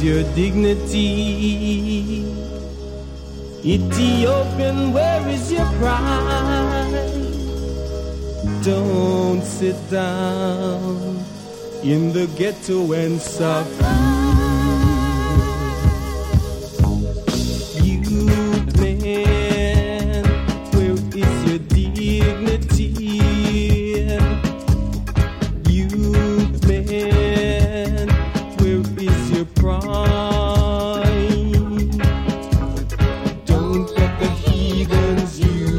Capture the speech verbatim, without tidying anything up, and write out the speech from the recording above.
your dignity? Ethiopian, where is your pride? Don't sit down in the ghetto and suffer. Youth man, where is your dignity? Youth man, where is your pride? Don't let the heathens use